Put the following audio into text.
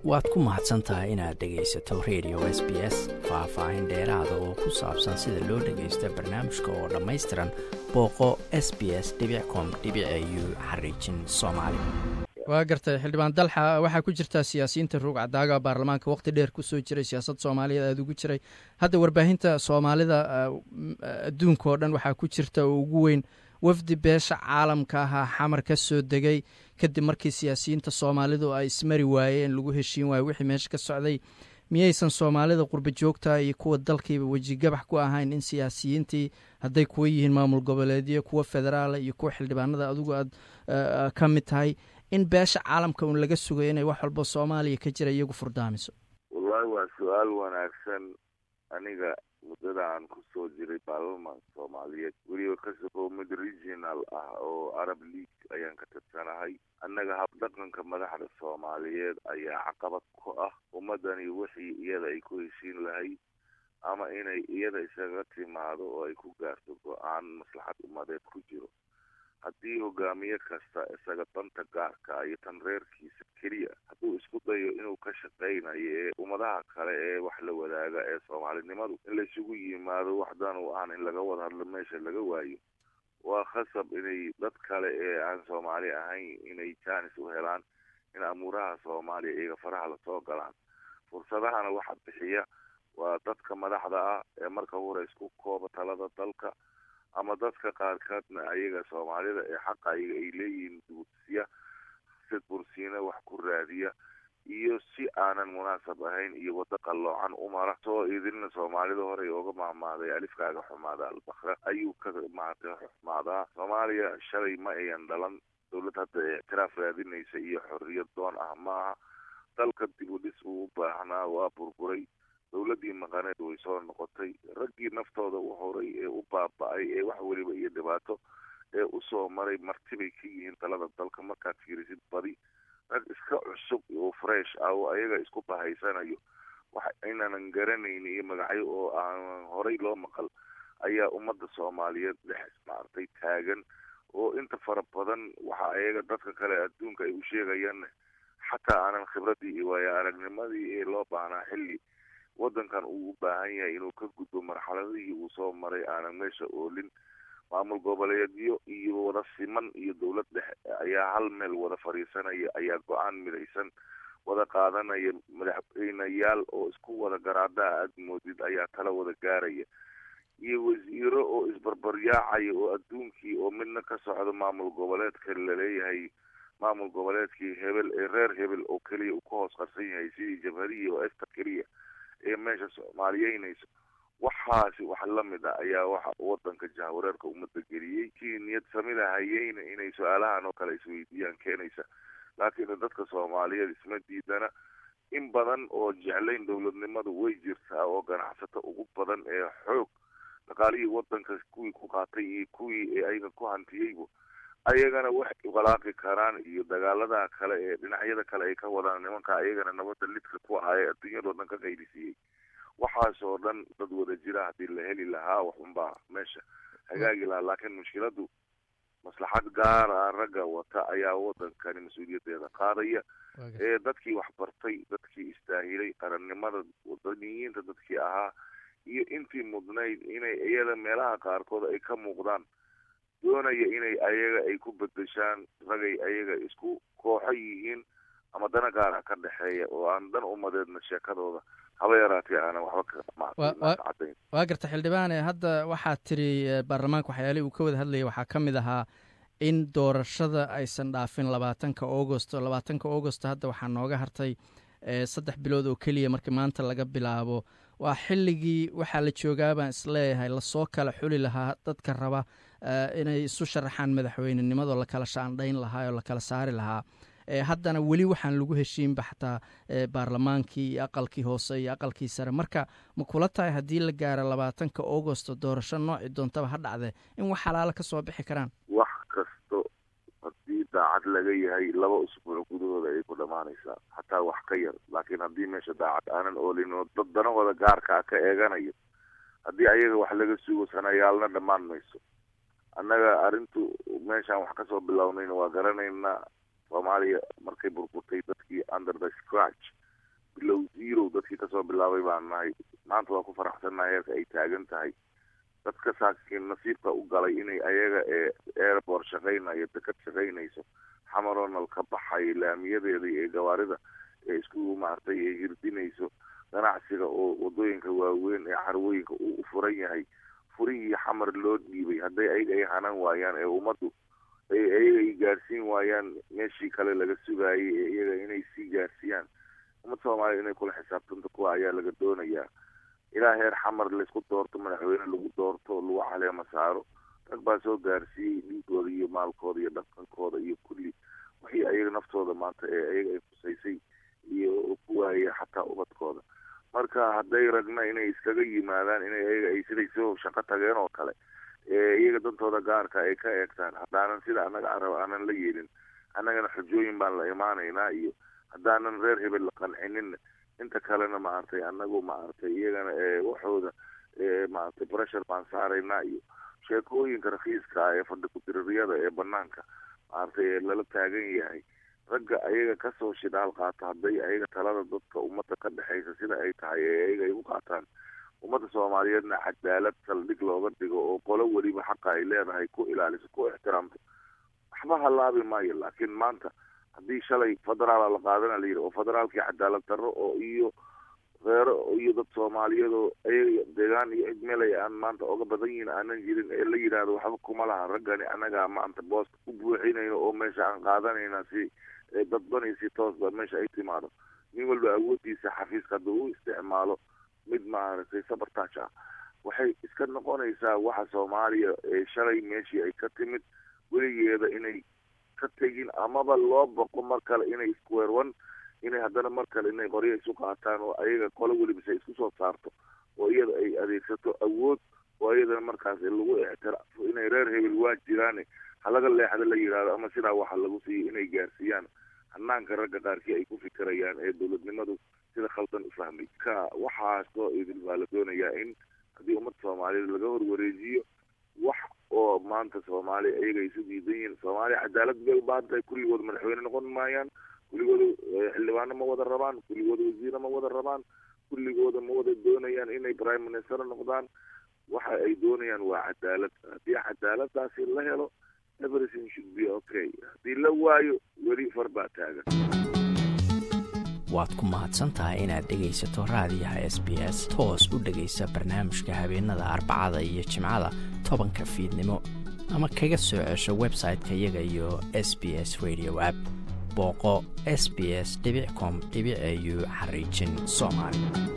waad ku mahadsantahay inaad dhegaysato radio SBS faahfaahin dheeraada oo ku saabsan sida loo dhagaysto barnaamijka oo dhammaystiran booqo sbs.com.au/soomaali. waa gartay xildhibaan dalxa waxaa ku jirta siyaasiyiinta ruug cadaaga baarlamaanka waqti dheer ku soo jiray siyaasad Soomaaliyeed aad ugu jiray hadda warbaahinta Soomaalida adduunka oo dhan waxaa ku jirta oo ugu weyn wafdi beesha caalamka ah xamar ka soo degay kadib markii siyaasiyiinta Soomaalidu ay ismari waayeen lagu heshiin waayay wixii meesha ka socday miyaysan Soomaalida qurba joogta iyo kuwa dalkiiba waji gabax ku ahayn in siyaasiyiintii hadday kuwa yihiin maamul goboleedyo kuwa federaal iyo kuwa xildhibaanada adigu aad ka mid tahay in beesha caalamka uu laga sugayo inay wax walba Soomaaliya ka jira iyagu furdaamiso? wallahi waa su'aal wanaagsan. aniga muddada aan ku soo jiray baarlamaanka Soomaaliyeed weliba ka soo mid regional ah oo Arab League ayaan ka tirsanahay. annaga habdhaqanka madaxda Soomaaliyeed ayaa caqabad ku ah ummadani wixii iyada ay ku heshiin lahayd ama inay iyada isaga timaado oo ay ku gaarto go'aan maslaxad ummadeed ku jiro. haddii hogaamiye kasta isaga danta gaarka iyo tan reerkiisa keliya hadduu isku dayo inuu ka shaqaynayo ee ummadaha kale ee wax la wadaaga ee Soomaalinimadu in la isugu yimaado waxdan oo aan in laga wada hadlo meesha laga waayo, waa khasab inay dad kale ee aan Soomaali ahayn inay chance u helaan in amuuraha Soomaaliya iyaga faraha la soo galaan. fursadahana waxa bixiya waa dadka madaxda ah ee marka hore isku kooba talada dalka ama dadka qaarkoodna ayaga Soomaalida ee xaq ay leeyihiin dugsiya si bursiina wax ku raadiya iyo si aanan munaasab ahayn iyo wada qaloocan u mara soo idinna Soomaalida hore uga maamaaday alifkaaga xumaada albaqra ayuu ka xumaada. Soomaaliya shalay ma ayan dhalan dawlad hadda i'tiraaf raadinaysa iyo xorriyad doon ah maaha. dalka dib u dhis u baahnaa waa burburay. dawladii maqaneed way soo noqotay. raggii naftooda u horay ee u baaba'ay ee wax waliba iyo dhibaato ee u soo maray martibay ka yihiin talada dalka markaad fiirisid badi rag iska cusub oo fresh ah oo ayaga isku bahaysanayo wax aynan garanayn iyo magacyo oo aan horay loo maqal ayaa ummadda Soomaaliyeed dhex maartay taagan oo inta fara badan waxa ayaga dadka kale adduunka ay u sheegayaan xataa aanan khibradii iyo waayo-aragnimadii ee loo baahnaa xilli wadankan uu u baahan yahay inuu ka gudbo marxaladihii uu soo maray aanan meesha oolin. maamul goboleedyo iyo wada siman iyo dawlad dhexe ayaa hal meel wada fariisanaya ayaa go'aan midaysan wada qaadanaya. madaxweynayaal oo isku wada garaada aad moodid ayaa tala wada gaaraya iyo wasiiro oo isbarbaryaacaya oo adduunkii oo midna ka socdo maamul goboleedka laleeyahay maamul goboleedkii hebel ee reer hebel oo keliya uu ka hoos qarsan yahay sidii jabhariya oo efta keliya ee meesha Soomaaliyeynayso. waxaasi wax la mid ah ayaa waxa wadanka jahwareerka ummadda geliyey kii niyad samida hayeen inay su'aalahan oo kale isweydiiyaan keenaysa. laakiin dadka Soomaaliyeed isma diidana in badan oo jeclayn dawladnimadu way jirtaa oo ganacsato ugu badan ee xoog dhaqaalihii wadanka kuwii ku qaatay iyo kuwii ee ayaga ku hantiyeyba ayagana wax walaaqi karaan iyo dagaalada kale ee dhinacyada kale ay ka wadaan nimanka ayagana nabadda lidka ku ah ee adduunyada dhan ka qaydisiyey. waxaas oo dhan dad wada jira haddii la heli lahaa waxunbaa meesha hagaagi lahaa. laakiin mushkiladu maslaxad gaar ah ragga wata ayaa wadankani mas-uuliyaddeeda qaadaya ee dadkii wax bartay dadkii istaahilay qarannimada wadaniyiinta dadkii ahaa iyo intii mudnayd inay iyada meelaha qaarkood ay ka muuqdaan doonaya inay ayaga ay ku bedeshaan ragay ayaga isku kooxo yihiin ama dana gaara ka dhexeeya oo aan dan umadeedna sheekadooda haba yaraatee aanan waxba ka cadayn. waa garta xildhibaane hadda waxaad tiri baarlamaanka waxyaalihii uu ka wada hadlayay waxaa ka mid ahaa in doorashada aysan dhaafin 20 August hadda waxaa nooga hartay 3 bilood oo keliya markii maanta laga bilaabo. waa xilligii waxaa la joogaa baan isleeyahay lasoo kala xuli lahaa dadka raba inay isu sharaxaan madaxweynenimadoo la kala shaandhayn lahaa oo la kala saari lahaa. haddana weli waxaan lagu heshiinba xataa baarlamaankii iyo aqalkii hoose iyo aqalkii sare. marka ma kula tahay haddii la gaaro 20 August doorasho nooci doontaba ha dhacde in wax xalaalo ka soo bixi karaan? wax kasto haddii daacad laga yahay 2 usbuuc gudahooda ay ku dhammaanaysaa xataa wax ka yar. laakiin haddii meesha daacad aanan oolin oo dad danahooda gaarka ka eeganayo haddii ayaga wax laga sugo sanayaalna dhammaan mayso. annaga arrintu meeshaan wax kasoo bilownayna waa garanaynaa. Soomaaliya markay burburtay dadkii under the scratch bilow zero dadkii kasoo bilaabay baan nahay. maanta waa ku faraxsannahay heerka ay taagan tahay. dadka saakiin nasiibka u galay inay ayaga airport shaqaynayo, dekad shaqaynayso, xamaronal ka baxay laamiyadeeda iyo gawaarida ee isku maartay ee hirdinayso, ganacsiga oo wadooyinka waaweyn ee carwooyinka uu furan yahay, furihii xamar loo dhiibay hadday ayaga ay hanan waayaan ee ummaddu ayaga ay gaarsiin waayaan meeshii kale laga sugaayay ee iyaga inay sii gaarsiiyaan. ummad soomaaliya inay kula xisaabtanto kuwa ayaa laga doonayaa. ilaa heer xamar laysku doorto, madaxweyne lagu doorto, lagu caleema saaro. rag baa soo gaarsiiyey dhiigooda iyo maalkooda iyo dhaqankooda iyo kulli wixii ayaga naftooda maanta ee ayaga ay kusaysay iyo ku waayay xataa ubadkooda. marka hadday ragna inay iskaga yimaadaan inay ayaga ay siday soo shaqo tageen oo kale iyaga dantooda gaarka ay ka eegtaan, haddaanan sida annaga arab aanan la yeelin, annagana xujooyin baan la imaanaynaa iyo haddaanan reer hebel la qancinin inta kalena maaragtay annagu maaragtay iyagana waxooda maaragtay pressure baan saaraynaa iyo sheekooyinka rakiiska ee fadhi ku-dirariyada ee banaanka maaragtay lala taagan yahay. ragga ayaga kasoo shidaal qaata hadday ayaga talada dadka ummadda ka dhexaysa sida ay tahay ee ayaga ay u qaataan, ummadda soomaaliyeedna cadaalad saldhig looga dhigo oo qolo weliba xaqa ay leedahay ku ilaaliso, ku ixtiraamto, waxba halaabi maayo. laakiin maanta haddii shalay federaala la qaadana la yidhi oo federaalkii cadaalad darro oo iyo reero iyo dad soomaaliyeed oo ayaga deegaan iyo cid meel ay aan maanta oga badan yihiin aanan jirin ee la yidhaahdo waxba kuma laha raggani annagaa maanta booska u buuxinayno oo meesha aan qaadanayna si dadbani si toosba meesha ay timaado. nin walba awoodiisa xafiiska hadduu u isticmaalo mid maaragtay sabartaaj ah waxay iska noqonaysaa waxa soomaaliya shalay meeshii ay ka timid weligeeda inay ka tegin amaba loo boqo mar kale inay square one inay haddana mar kale inay qoryo isu qaataan oo ayaga qolo welibase isku soo saarto oo iyada ay adeegsato awood oo iyadana markaas lagu ictiraafo inay reer hebel waa jiraane halaga leexda la yidhaahdo ama sidaa waxa lagu siiyo inay gaarsiiyaan hanaanka ragga qaarkii ay ku fikirayaan ee dowladnimadu sida khaldan u fahmay. ka waxaasoo idil baa la doonayaa in haddii ummadda soomaaliyed laga horwareejiyo wax oo maanta soomaaliya ayaga ay isu diidan yihiin. soomaaliya cadaalad bay u baahan tahay. kulligood madaxweyne noqon maayaan, kulligooda xildhibaano ma wada rabaan, kulligooda wasiiro ma wada rabaan, kulligooda ma wada doonayaan inay prime minister noqdaan. waxa ay doonayaan waa cadaalad. haddii cadaaladaasi la helo everything should be okay. haddii la waayo weli far baa taagan. waad ku mahadsantahay inaad dhegaysato raadiyaha SBS. toos u dhegaysa barnaamijka habeenada Arbacada iyo Jimcada 10 fiidnimo ama kaga soo cesho website-ka iyaga iyo SBS Radio app. booqo sbs.com.au/Somali.